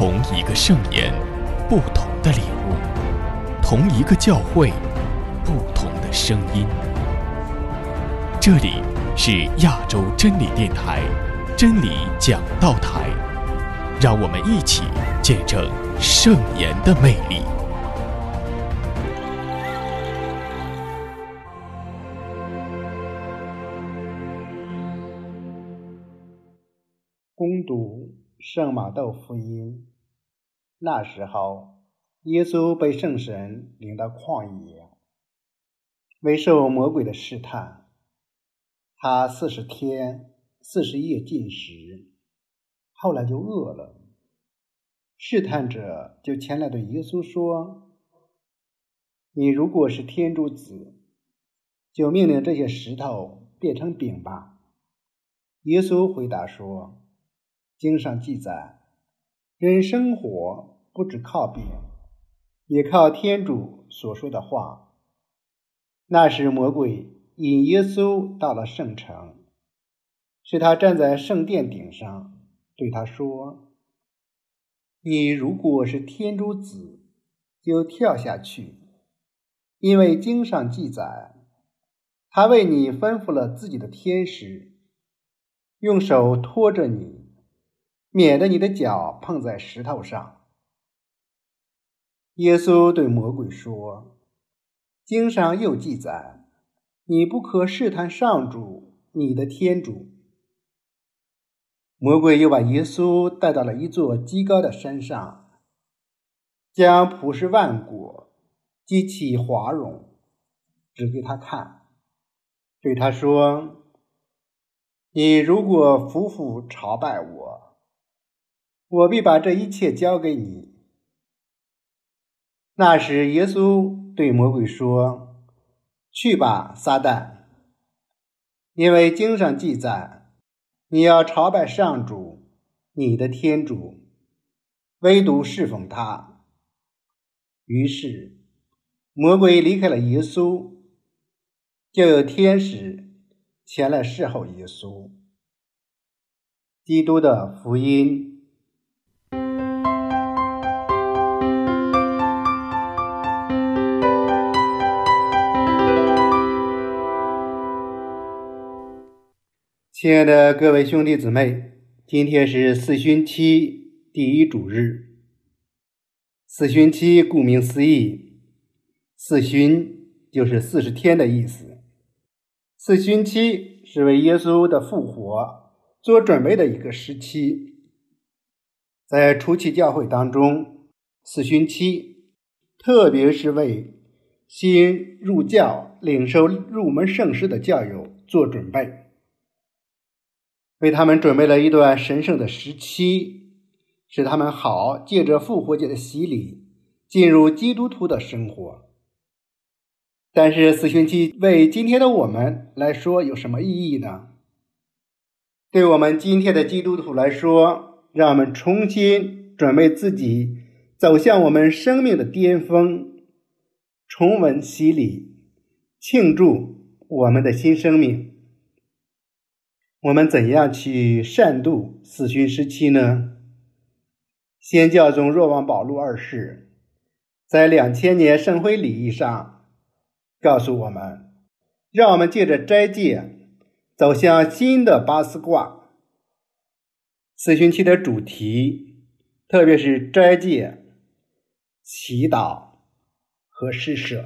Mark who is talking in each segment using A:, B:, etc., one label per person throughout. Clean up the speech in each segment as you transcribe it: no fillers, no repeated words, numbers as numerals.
A: 同一个圣言，不同的领悟；同一个教会，不同的声音。这里是亚洲真理电台真理讲道台，让我们一起见证圣言的魅力。
B: 恭读圣马窦福音。那时候，耶稣被圣神领到旷野，为受魔鬼的试探。他40天40夜禁食，后来就饿了。试探者就前来对耶稣说：“你如果是天主子，就命令这些石头变成饼吧。”耶稣回答说：“经上记载，人生活不只靠饼，也靠天主所说的话。”那时魔鬼引耶稣到了圣城，使他站在圣殿顶上，对他说：“你如果是天主子，就跳下去，因为经上记载，他为你吩咐了自己的天使，用手托着你，免得你的脚碰在石头上。”耶稣对魔鬼说：“经上又记载，你不可试探上主，你的天主。”魔鬼又把耶稣带到了一座极高的山上，将普世万国极其华荣指给他看，对他说：“你如果俯伏朝拜我，我必把这一切交给你。”那时耶稣对魔鬼说：“去吧，撒旦，因为经上记载，你要朝拜上主，你的天主，唯独侍奉他。”于是魔鬼离开了耶稣，就有天使前来侍候耶稣。基督的福音。亲爱的各位兄弟姊妹，今天是四旬期第一主日。四旬期顾名思义，四旬就是40天的意思。四旬期是为耶稣的复活做准备的一个时期。在初期教会当中，四旬期特别是为新入教领受入门圣事的教友做准备，为他们准备了一段神圣的时期，使他们好借着复活节的洗礼进入基督徒的生活。但是四旬期为今天的我们来说有什么意义呢？对我们今天的基督徒来说，让我们重新准备自己走向我们生命的巅峰，重温洗礼，庆祝我们的新生命。我们怎样去善度四旬时期呢？先教宗若望保禄二世在2000年圣灰礼仪上告诉我们，让我们借着斋戒走向新的巴斯挂。四旬期的主题特别是斋戒、祈祷和施舍。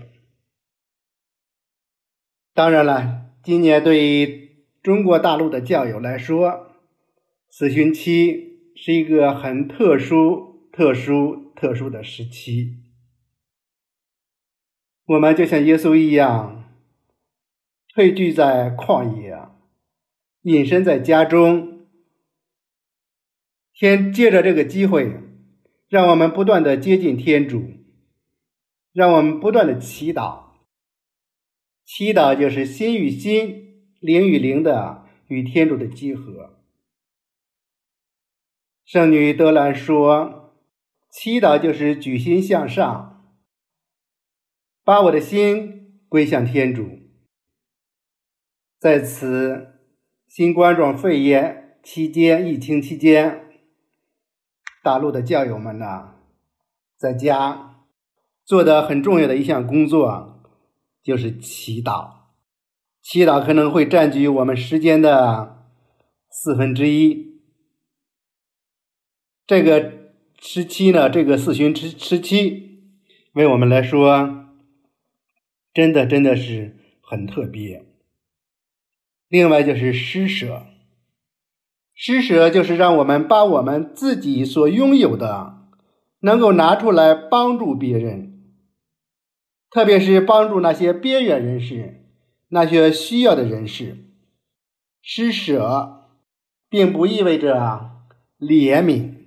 B: 当然了，今年对于中国大陆的教友来说，四旬期是一个很特殊的时期。我们就像耶稣一样，退居在旷野，隐身在家中。借着这个机会，让我们不断的接近天主，让我们不断的祈祷。祈祷就是心与心、灵与灵的与天主的结合。圣女德兰说，祈祷就是举心向上，把我的心归向天主。在此新冠状肺炎期间，疫情期间， 大陆的教友们呢，在家做的很重要的一项工作就是祈祷。祈祷可能会占据我们时间的1/4。这个时期呢，这个四旬时期为我们来说真的是很特别。另外就是施舍，施舍就是让我们把我们自己所拥有的能够拿出来帮助别人，特别是帮助那些边缘人士，那些需要的人士。施舍并不意味着怜悯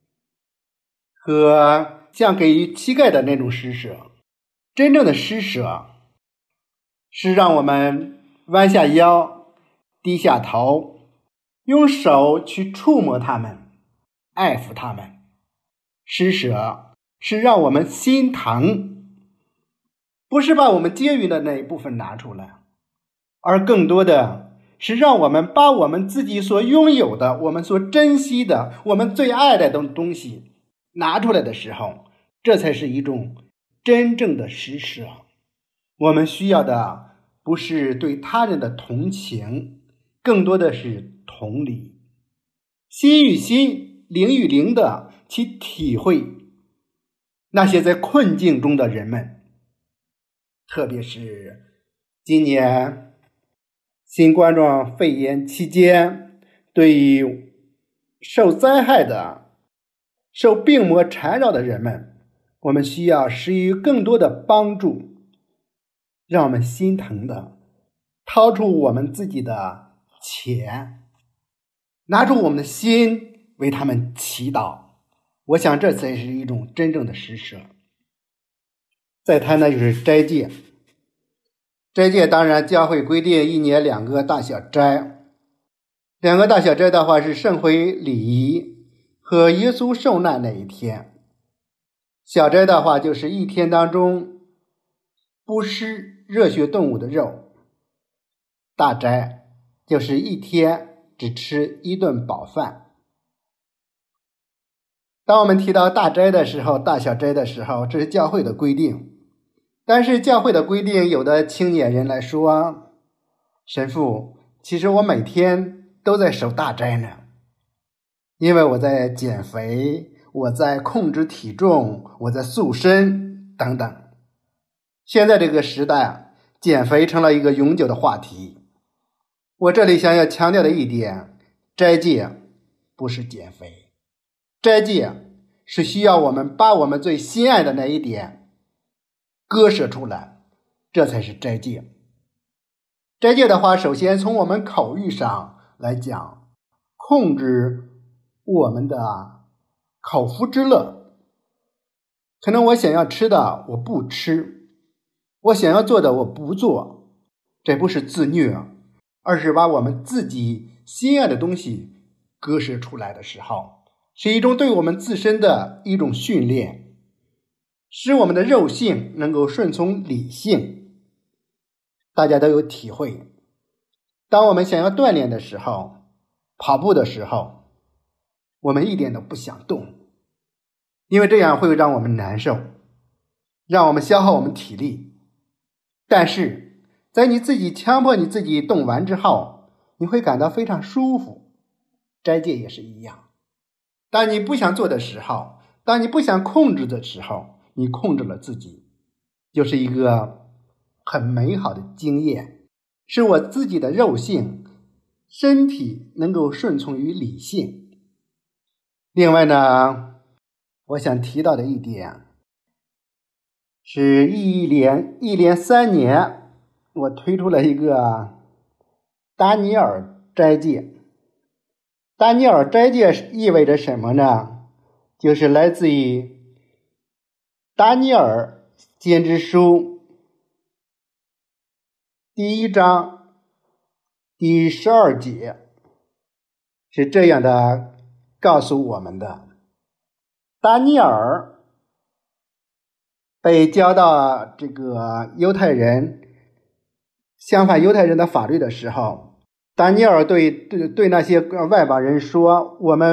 B: 和像给予乞丐的那种施舍，真正的施舍是让我们弯下腰，低下头，用手去触摸他们，爱抚他们。施舍是让我们心疼，不是把我们结余的那一部分拿出来，而更多的是让我们把我们自己所拥有的，我们所珍惜的，我们最爱的东西拿出来的时候，这才是一种真正的施舍。我们需要的不是对他人的同情，更多的是同理，心与心，灵与灵的去体会那些在困境中的人们。特别是今年新冠状肺炎期间，对于受灾害的、受病魔缠绕的人们，我们需要施予更多的帮助，让我们心疼的掏出我们自己的钱，拿出我们的心为他们祈祷。我想这才是一种真正的施舍。再谈的就是斋戒。斋戒当然教会规定1年2个大小斋。2个大小斋的话是圣灰礼仪和耶稣受难那一天。小斋的话就是一天当中不吃热血动物的肉。大斋就是一天只吃1顿饱饭。当我们提到大斋的时候，大小斋的时候，这是教会的规定。但是教会的规定，有的青年人来说，神父，其实我每天都在守大斋呢，因为我在减肥，我在控制体重，我在塑身等等。现在这个时代，减肥成了一个永久的话题。我这里想要强调的一点，斋戒不是减肥。斋戒是需要我们把我们最心爱的那一点割舍出来，这才是斋戒。斋戒的话，首先从我们口欲上来讲，控制我们的口腹之乐。可能我想要吃的我不吃，我想要做的我不做，这不是自虐，而是把我们自己心爱的东西割舍出来的时候，是一种对我们自身的一种训练，使我们的肉性能够顺从理性。大家都有体会，当我们想要锻炼的时候，跑步的时候，我们一点都不想动，因为这样会让我们难受，让我们消耗我们体力。但是在你自己强迫你自己动完之后，你会感到非常舒服。斋戒也是一样，当你不想做的时候，当你不想控制的时候，你控制了自己，就是一个很美好的经验，是我自己的肉性身体能够顺从于理性。另外呢，我想提到的一点是一连3年我推出了一个达尼尔斋戒。达尼尔斋戒意味着什么呢？就是来自于达尼尔先知书第1章第12节，是这样的告诉我们的。达尼尔被交到这个犹太人相反犹太人的法律的时候，达尼尔对那些外邦人说，我们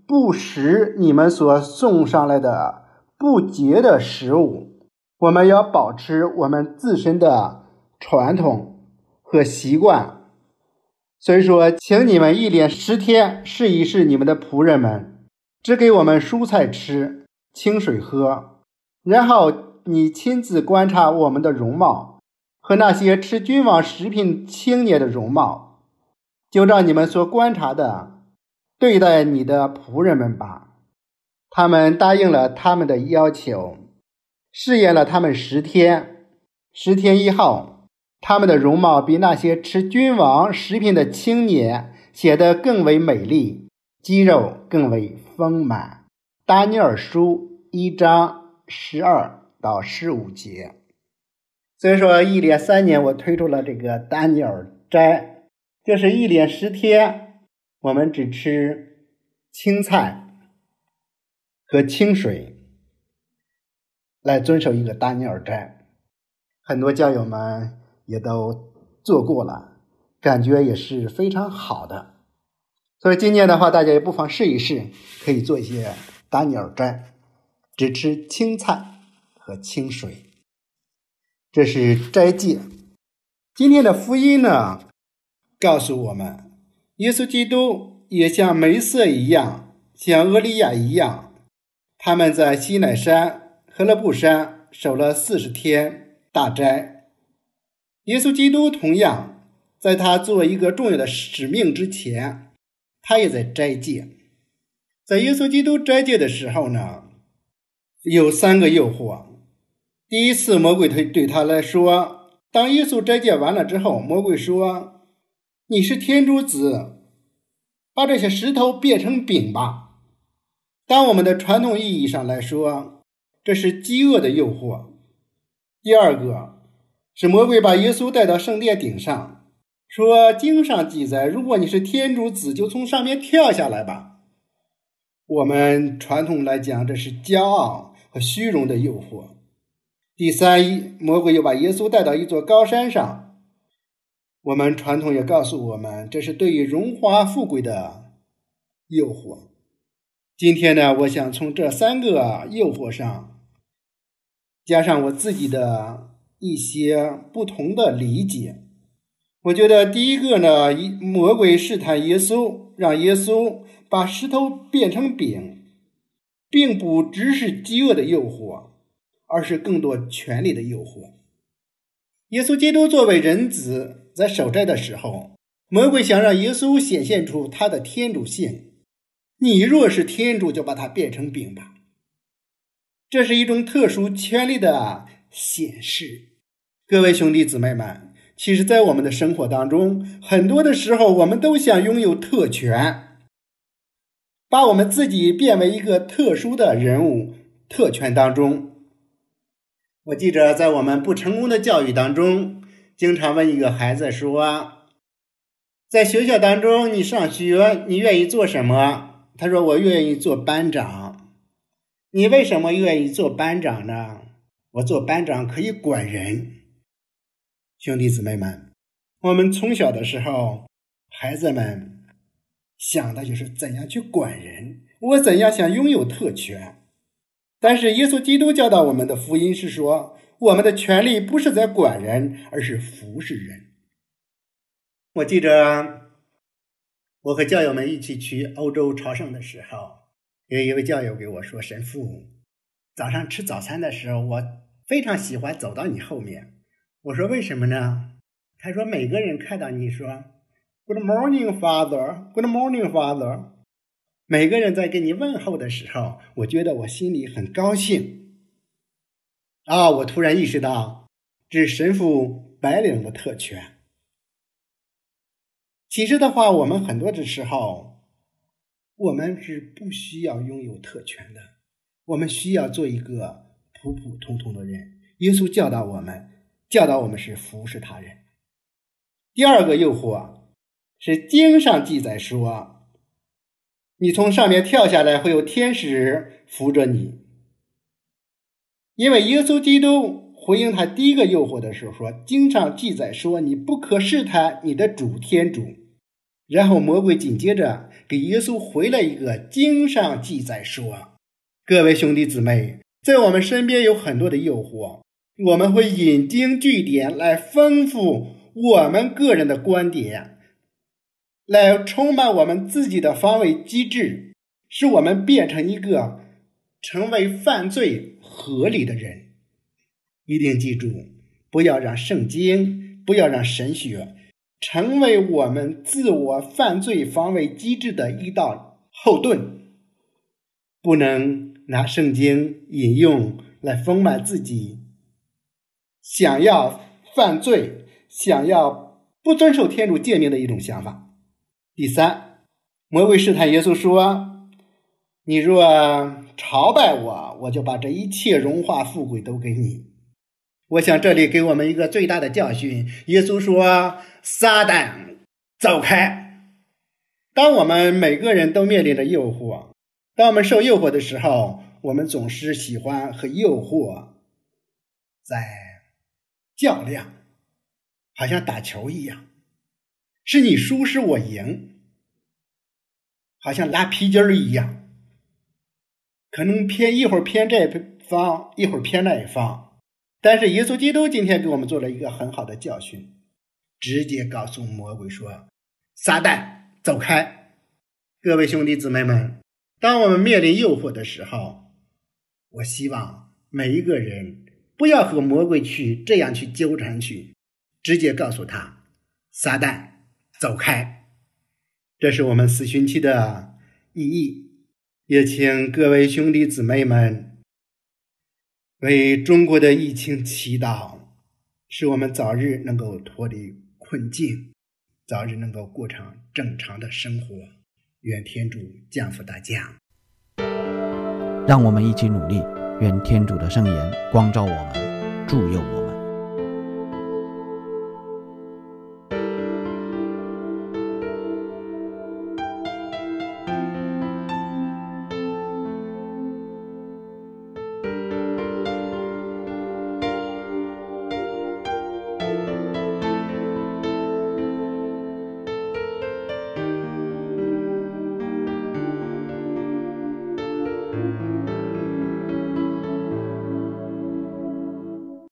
B: 不食你们所送上来的不洁的食物，我们要保持我们自身的传统和习惯。所以说，请你们一连10天试一试你们的仆人们，只给我们蔬菜吃，清水喝，然后你亲自观察我们的容貌和那些吃君王食品青年的容貌，就照你们所观察的对待你的仆人们吧。他们答应了他们的要求，试验了他们10天，10天以后，他们的容貌比那些吃君王食品的青年显得更为美丽，肌肉更为丰满。达尼尔书1章12到15节。所以说一连3年我推出了这个达尼尔斋，就是一连10天我们只吃青菜和清水，来遵守一个达尼尔斋。很多教友们也都做过了，感觉也是非常好的。所以今年的话，大家也不妨试一试，可以做一些达尼尔斋，只吃青菜和清水。这是斋戒。今天的福音呢，告诉我们，耶稣基督也像梅瑟一样，像厄利亚一样，他们在西乃山、何勒布山守了40天大斋。耶稣基督同样，在他做一个重要的使命之前，他也在斋戒。在耶稣基督斋戒的时候呢，有3个诱惑。第一次魔鬼对他来说，当耶稣斋戒完了之后，魔鬼说，你是天主子，把这些石头变成饼吧。当我们的传统意义上来说，这是饥饿的诱惑。第二个是魔鬼把耶稣带到圣殿顶上，说经上记载，如果你是天主子，就从上面跳下来吧。我们传统来讲，这是骄傲和虚荣的诱惑。第三，魔鬼又把耶稣带到一座高山上，我们传统也告诉我们，这是对于荣华富贵的诱惑。今天呢，我想从这3个诱惑上，加上我自己的一些不同的理解。我觉得第一个呢，魔鬼试探耶稣，让耶稣把石头变成饼，并不只是饥饿的诱惑，而是更多权力的诱惑。耶稣基督作为人子，在守斋的时候，魔鬼想让耶稣显现出他的天主性，你若是天主，就把它变成饼吧。这是一种特殊权力的显示。各位兄弟姊妹们，其实在我们的生活当中，很多的时候我们都想拥有特权，把我们自己变为一个特殊的人物，特权当中。我记着在我们不成功的教育当中，经常问一个孩子说，在学校当中你上学，你愿意做什么？他说我愿意做班长。你为什么愿意做班长呢？我做班长可以管人。兄弟姊妹们，我们从小的时候，孩子们想的就是怎样去管人，我怎样想拥有特权。但是耶稣基督教导我们的福音是说，我们的权利不是在管人，而是服侍人。我记着我和教友们一起去欧洲朝圣的时候，有一位教友给我说，神父，早上吃早餐的时候，我非常喜欢走到你后面。我说为什么呢？他说每个人看到你说 Good morning, Father, Good morning, Father， 每个人在跟你问候的时候，我觉得我心里很高兴。我突然意识到，这是神父白领的特权。其实的话，我们很多的时候，我们是不需要拥有特权的，我们需要做一个普普通通的人。耶稣教导我们是服侍他人。第二个诱惑是经上记载说，你从上面跳下来会有天使扶着你。因为耶稣基督回应他第一个诱惑的时候说，经上记载说，你不可试探你的主天主。 然后魔鬼紧接着给耶稣回了一个经上记载说，各位兄弟姊妹，在我们身边有很多的诱惑，我们会引经据典来丰富我们个人的观点，来充满我们自己的防卫机制，使我们变成一个成为犯罪合理的人。一定记住，不要让圣经，不要让神学成为我们自我犯罪防卫机制的一道后盾，不能拿圣经引用来丰满自己想要犯罪、想要不遵守天主诫命的一种想法。第三，魔鬼试探耶稣说，你若朝拜我，我就把这一切荣华富贵都给你。我想这里给我们一个最大的教训，耶稣说，撒旦走开。当我们每个人都面临着诱惑，当我们受诱惑的时候，我们总是喜欢和诱惑在较量，好像打球一样，是你输是我赢，好像拉皮筋儿一样，可能一会儿偏这方，一会儿偏那一方。但是耶稣基督今天给我们做了一个很好的教训，直接告诉魔鬼说，撒旦走开。各位兄弟姊妹们，当我们面临诱惑的时候，我希望每一个人不要和魔鬼这样去纠缠去，直接告诉他，撒旦走开。这是我们四旬期的意义。也请各位兄弟姊妹们为中国的疫情祈祷，使我们早日能够脱离困境，早日能够过上正常的生活。愿天主降福大家。
C: 让我们一起努力，愿天主的圣言光照我们，助佑我们。